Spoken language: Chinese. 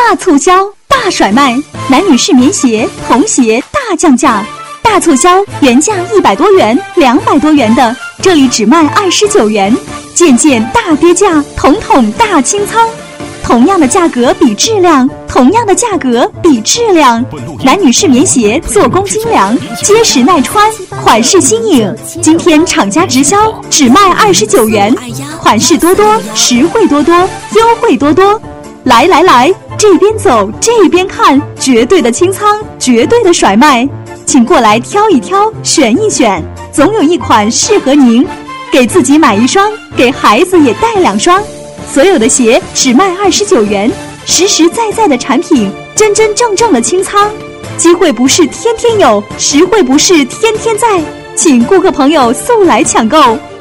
大促销、大甩卖，男女士棉鞋、童鞋大降价，大促销，原价100多元、200多元的，这里只卖29元，件件大跌价，统统大清仓。同样的价格比质量，同样的价格比质量。男女士棉鞋做工精良，结实耐穿，款式新颖。今天厂家直销只卖29元，款式多多，实惠多多，优惠多多。来来来，这边走这边看，绝对的清仓，绝对的甩卖，请过来挑一挑，选一选，总有一款适合您。给自己买1双，给孩子也带2双。所有的鞋只卖29元，实实在在的产品，真真正正的清仓。机会不是天天有，实惠不是天天在，请顾客朋友速来抢购。